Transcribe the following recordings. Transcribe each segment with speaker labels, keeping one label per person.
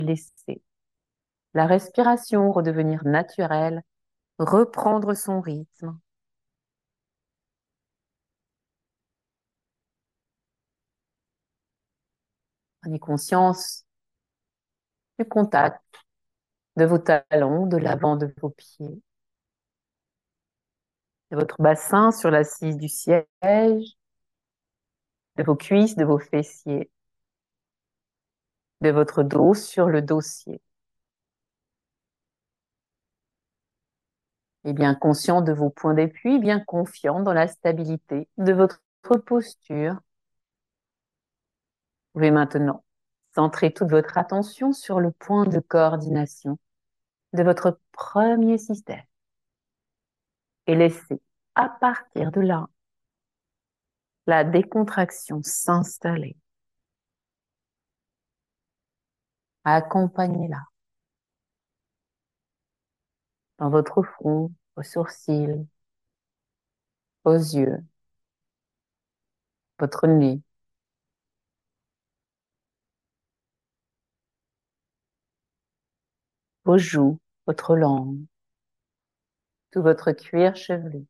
Speaker 1: laisser la respiration redevenir naturelle, reprendre son rythme. Prenez conscience du contact de vos talons, de l'avant de vos pieds, de votre bassin sur l'assise du siège, de vos cuisses, de vos fessiers, de votre dos sur le dossier. Et bien conscient de vos points d'appui, bien confiant dans la stabilité de votre posture, vous pouvez maintenant centrer toute votre attention sur le point de coordination de votre premier système et laisser à partir de là la décontraction s'installer. Accompagnez-la dans votre front, vos sourcils, vos yeux, votre nez, vos joues, votre langue, tout votre cuir chevelu.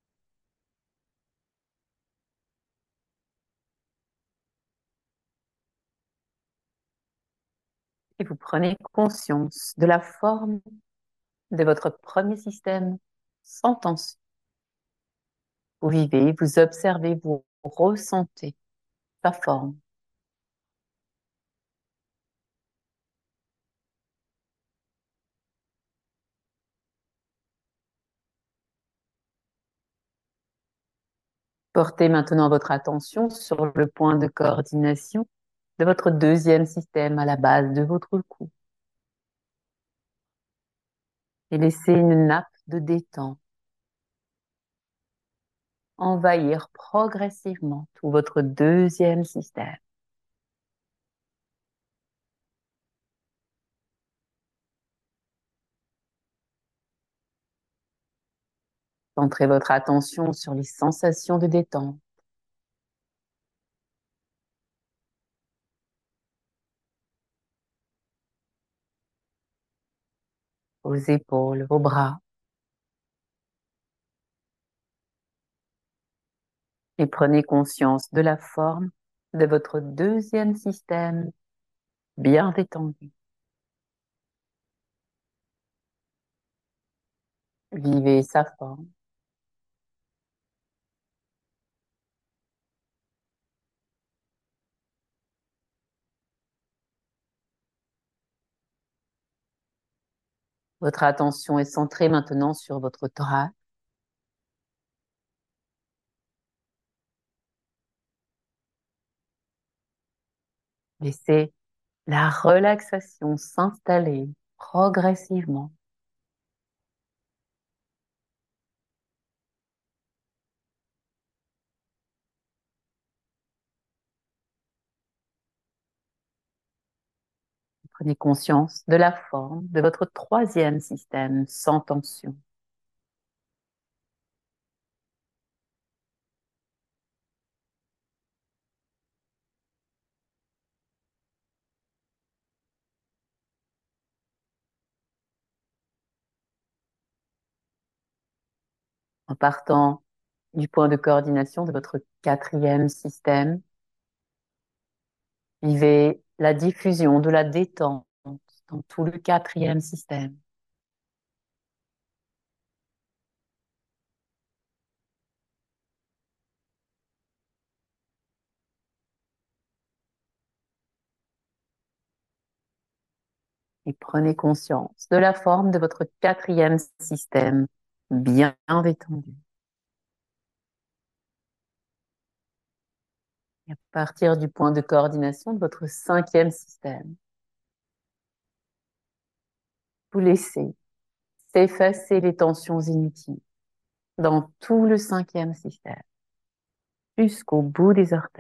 Speaker 1: Et vous prenez conscience de la forme de votre premier système sans tension. Vous vivez, vous observez, vous ressentez sa forme. Portez maintenant votre attention sur le point de coordination de votre deuxième système à la base de votre cou. Et laissez une nappe de détente envahir progressivement tout votre deuxième système. Centrez votre attention sur les sensations de détente. Vos épaules, vos bras. Et prenez conscience de la forme de votre deuxième système bien détendu. Vivez sa forme. Votre attention est centrée maintenant sur votre thorax. Laissez la relaxation s'installer progressivement. Prenez conscience de la forme de votre troisième système sans tension. En partant du point de coordination de votre quatrième système, vivez la diffusion de la détente dans tout le quatrième système. Et prenez conscience de la forme de votre quatrième système bien détendu. Et à partir du point de coordination de votre cinquième système, vous laissez s'effacer les tensions inutiles dans tout le cinquième système, jusqu'au bout des orteils.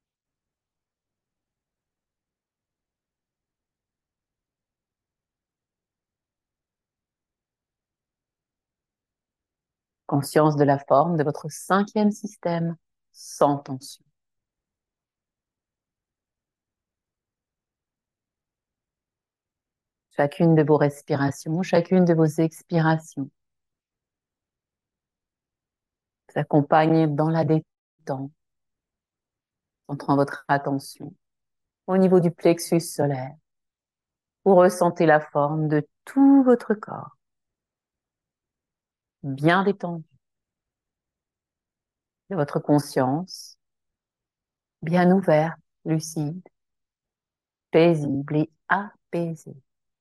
Speaker 1: Conscience de la forme de votre cinquième système sans tension. chacune de vos respirations, chacune de vos expirations s'accompagne dans la détente, centrant votre attention au niveau du plexus solaire. Vous ressentez la forme de tout votre corps, bien détendu, de votre conscience, bien ouverte, lucide, paisible et apaisée.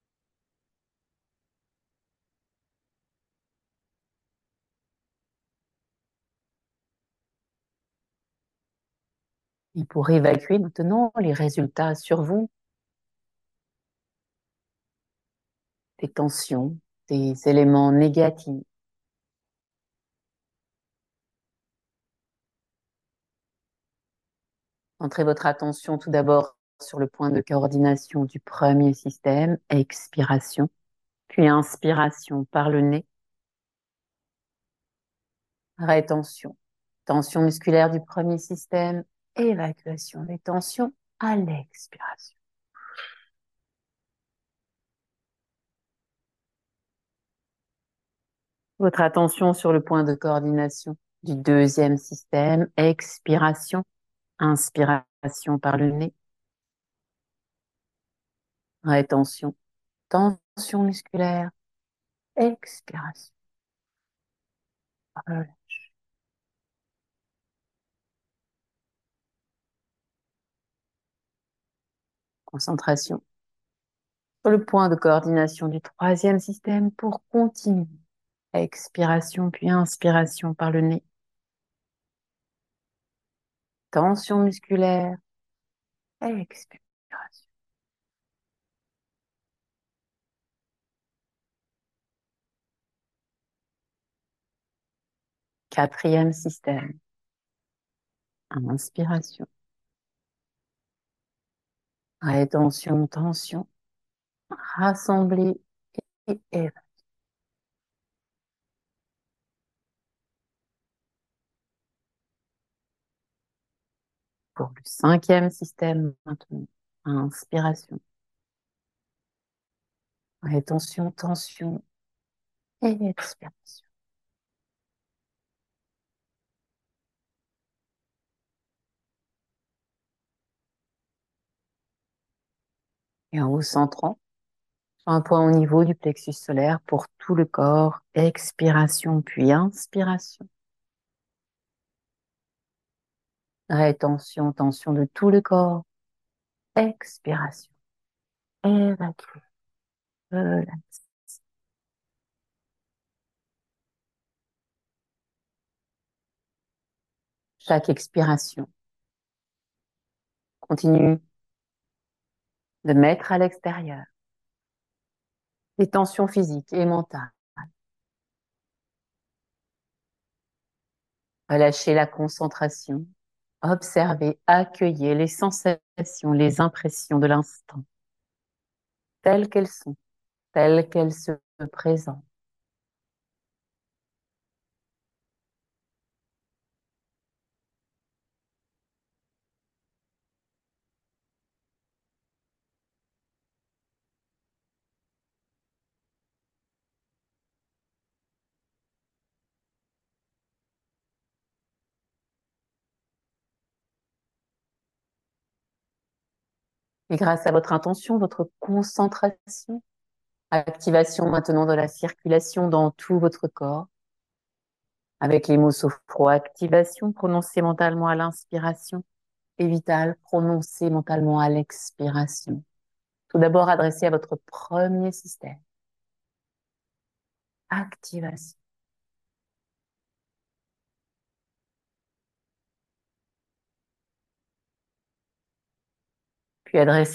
Speaker 1: Et pour évacuer maintenant les résultats sur vous, des tensions, des éléments négatifs, centrez votre attention tout d'abord sur le point de coordination du premier système, expiration, puis inspiration par le nez, rétention, tension musculaire du premier système, évacuation des tensions à l'expiration. Votre attention sur le point de coordination du deuxième système, expiration, inspiration par le nez, rétention, tension musculaire, expiration. Relâche. Concentration sur le point de coordination du troisième système pour continuer. Expiration puis inspiration par le nez. Tension musculaire, expiration. Quatrième système, inspiration. Rétention, tension, rassembler et évacuer. Pour le cinquième système maintenant, inspiration. Rétention, tension et expiration. Et en vous centrant sur un point au niveau du plexus solaire pour tout le corps, expiration puis inspiration. Rétention, tension de tout le corps, expiration. Évacue, relaxe. Chaque expiration continue de mettre à l'extérieur les tensions physiques et mentales. Relâchez la concentration. Observez, accueillez les sensations, les impressions de l'instant, telles qu'elles se présentent. Et grâce à votre intention, votre concentration, activation maintenant de la circulation dans tout votre corps, avec les mots sophro-activation prononcés mentalement à l'inspiration et vital prononcés mentalement à l'expiration. Tout d'abord adressé à votre premier système. Activation. Puis adressé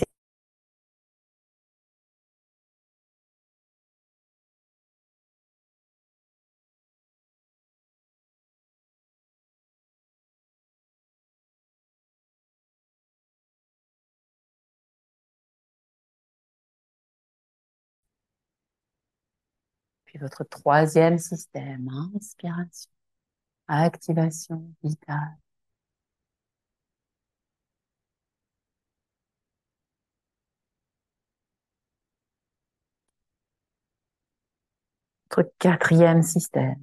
Speaker 1: puis votre troisième système. Inspiration. Activation vitale. votre quatrième système,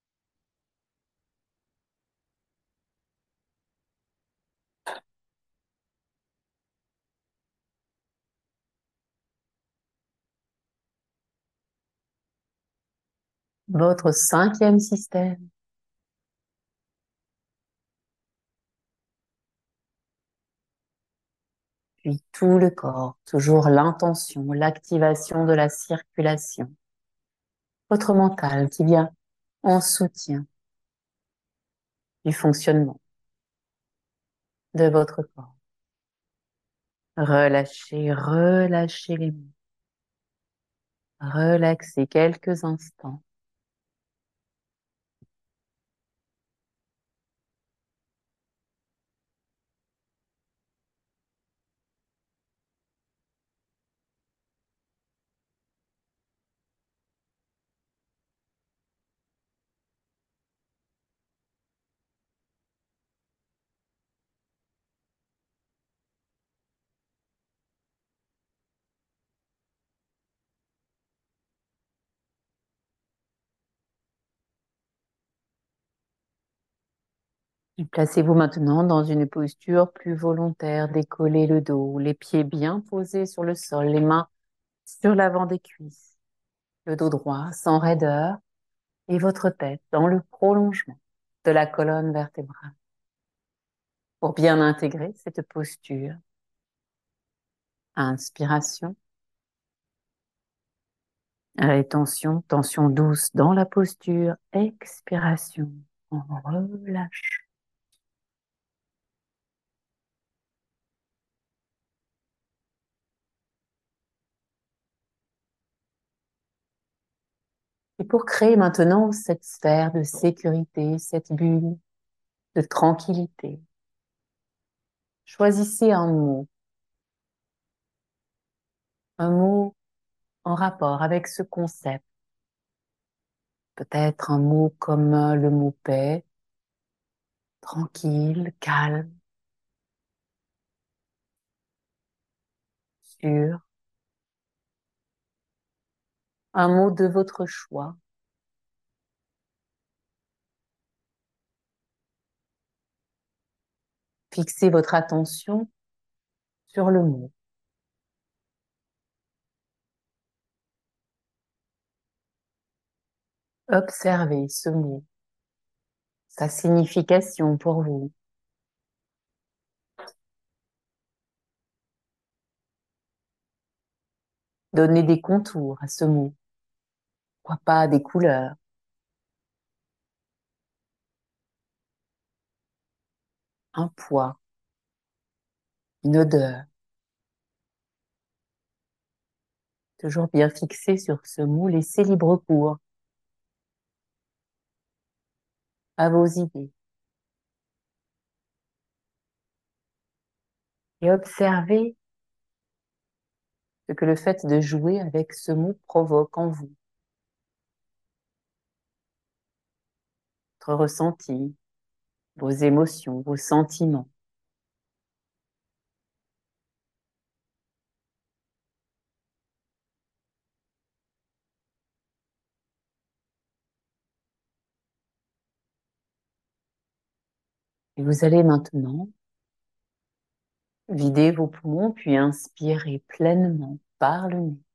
Speaker 1: votre cinquième système, puis tout le corps, toujours l'intention, l'activation de la circulation, votre mental qui vient en soutien du fonctionnement de votre corps. Relâchez, relâchez les mots. Relaxez quelques instants. Placez-vous maintenant dans une posture plus volontaire. Décollez le dos, les pieds bien posés sur le sol, les mains sur l'avant des cuisses, le dos droit sans raideur et votre tête dans le prolongement de la colonne vertébrale. Pour bien intégrer cette posture, inspiration, rétention, tension douce dans la posture, expiration, on relâche. Et pour créer maintenant cette sphère de sécurité, cette bulle de tranquillité, choisissez un mot en rapport avec ce concept. Peut-être un mot comme le mot paix, tranquille, calme, sûr, un mot de votre choix. Fixez votre attention sur le mot. Observez ce mot, sa signification pour vous. Donnez des contours à ce mot. Pourquoi pas des couleurs, un poids, une odeur. Toujours bien fixé sur ce mot, laissez libre cours à vos idées. Et observez ce que le fait de jouer avec ce mot provoque en vous. Votre ressenti, vos émotions, vos sentiments. Et vous allez maintenant vider vos poumons, puis inspirer pleinement par le nez.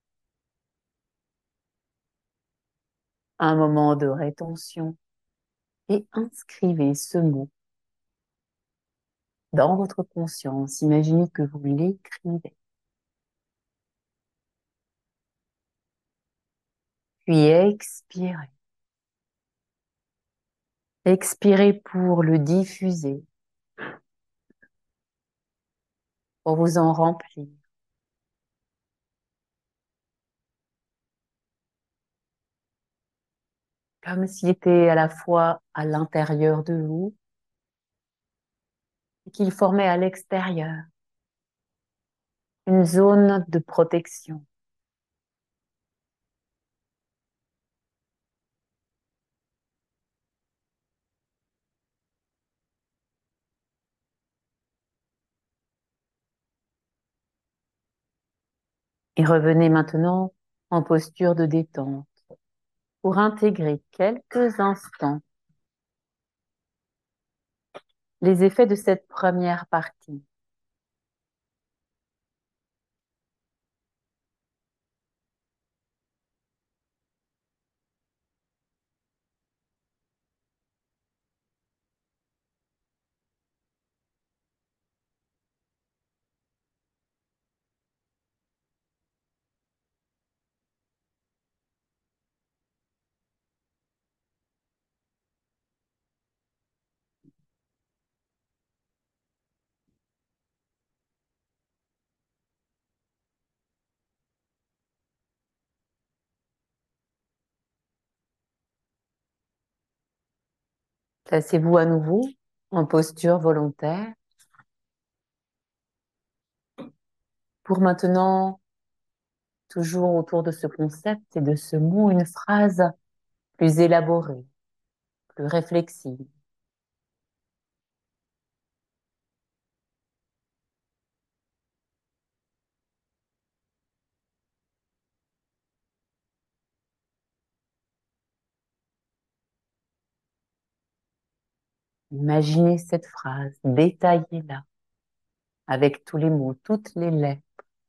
Speaker 1: Un moment de rétention et inscrivez ce mot dans votre conscience. Imaginez que vous l'écrivez. Puis expirez. Expirez pour le diffuser, pour vous en remplir. Comme s'il était à la fois à l'intérieur de vous et qu'il formait à l'extérieur une zone de protection. Et revenez maintenant en posture de détente. pour intégrer quelques instants les effets de cette première partie. Placez-vous à nouveau en posture volontaire pour maintenant, toujours autour de ce concept et de ce mot, une phrase plus élaborée, plus réflexive. Imaginez cette phrase, détaillez-la avec tous les mots, toutes les lettres.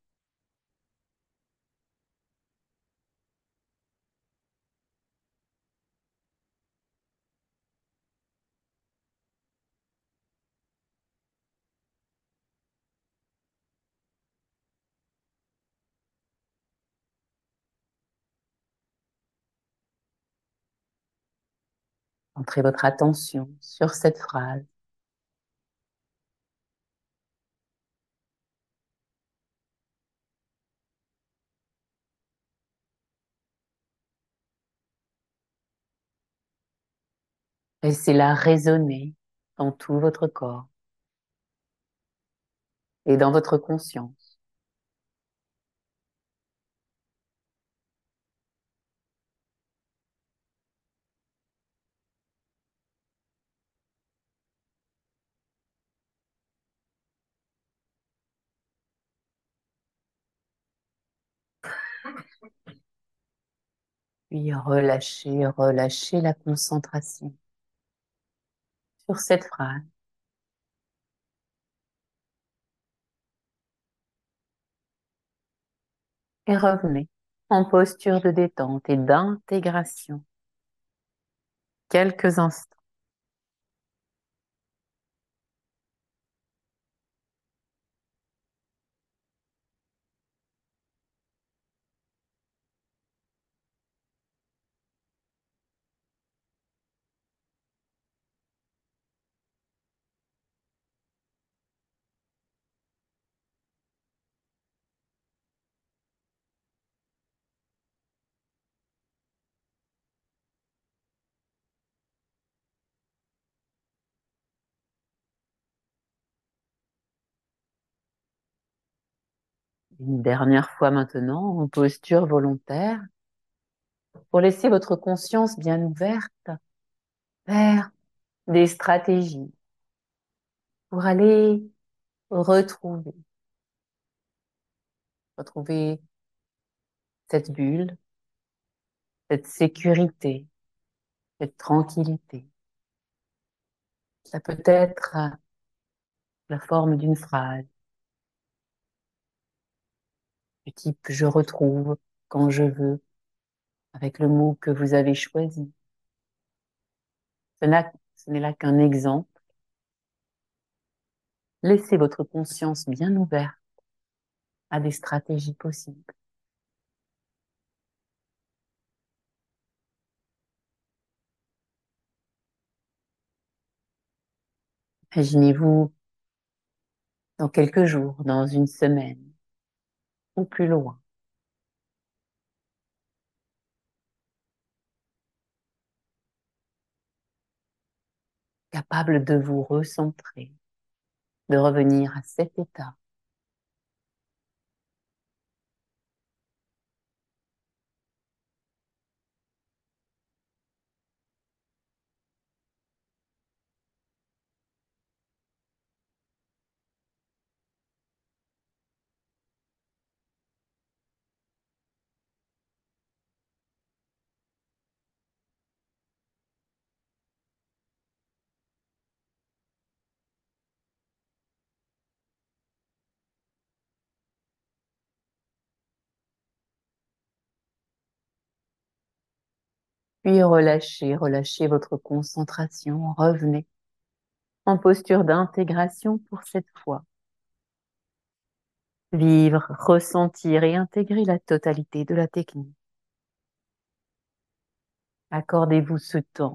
Speaker 1: Centrez votre attention sur cette phrase. Laissez-la résonner dans tout votre corps et dans votre conscience. Puis relâchez, relâchez la concentration sur cette phrase. Et revenez en posture de détente et d'intégration. Quelques instants. Une dernière fois maintenant, en posture volontaire, pour laisser votre conscience bien ouverte vers des stratégies pour aller retrouver, retrouver cette bulle, cette sécurité, cette tranquillité. Ça peut être la forme d'une phrase du type je retrouve quand je veux avec le mot que vous avez choisi. Ce n'est là qu'un exemple. Laissez votre conscience bien ouverte à des stratégies possibles. Imaginez-vous dans quelques jours, dans une semaine ou plus loin, capable de vous recentrer, de revenir à cet état. Puis relâchez, relâchez votre concentration. Revenez en posture d'intégration pour cette fois. Vivre, ressentir et intégrer la totalité de la technique. Accordez-vous ce temps.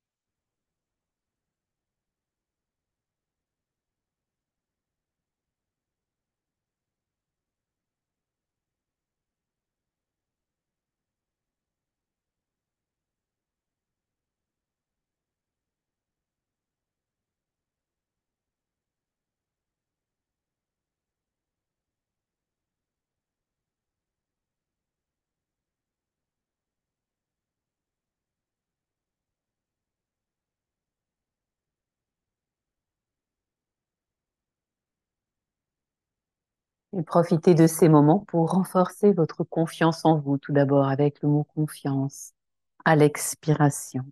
Speaker 1: Et profitez de ces moments pour renforcer votre confiance en vous, tout d'abord avec le mot confiance à l'expiration.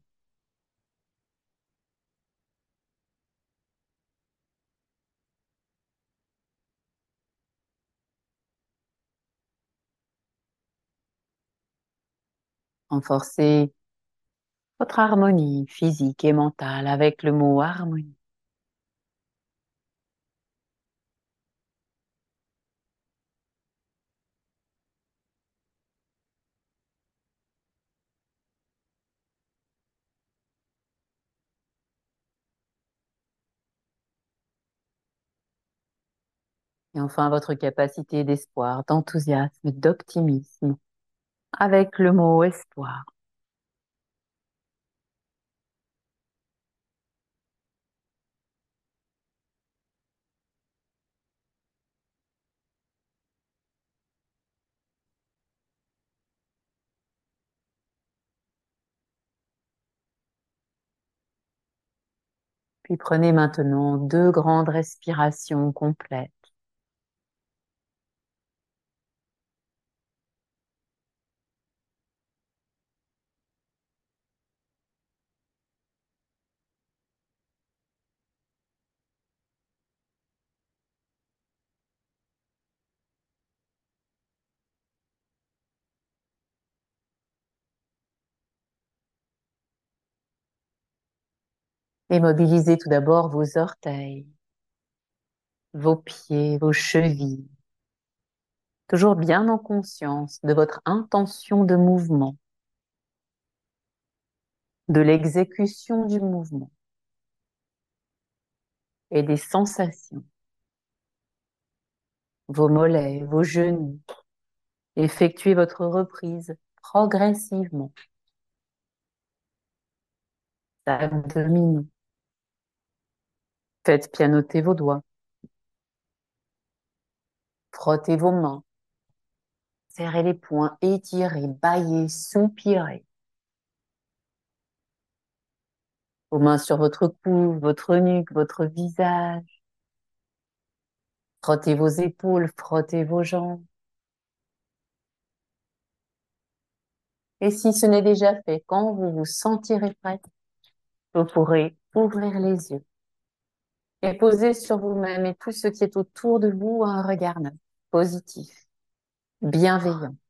Speaker 1: Renforcez votre harmonie physique et mentale avec le mot harmonie. Et enfin, votre capacité d'espoir, d'enthousiasme, d'optimisme avec le mot espoir. Puis prenez maintenant 2 grandes respirations complètes. Et mobilisez tout d'abord vos orteils, vos pieds, vos chevilles, toujours bien en conscience de votre intention de mouvement, de l'exécution du mouvement et des sensations, vos mollets, vos genoux. Effectuez votre reprise progressivement, abdominaux. Faites pianoter vos doigts, frottez vos mains, serrez les poings, étirez, bâillez, soupirez. Vos mains sur votre cou, votre nuque, votre visage. Frottez vos épaules, frottez vos jambes. Et si ce n'est déjà fait, quand vous vous sentirez prête, vous pourrez ouvrir les yeux et poser sur vous-même et tout ce qui est autour de vous un regard neuf, positif, bienveillant.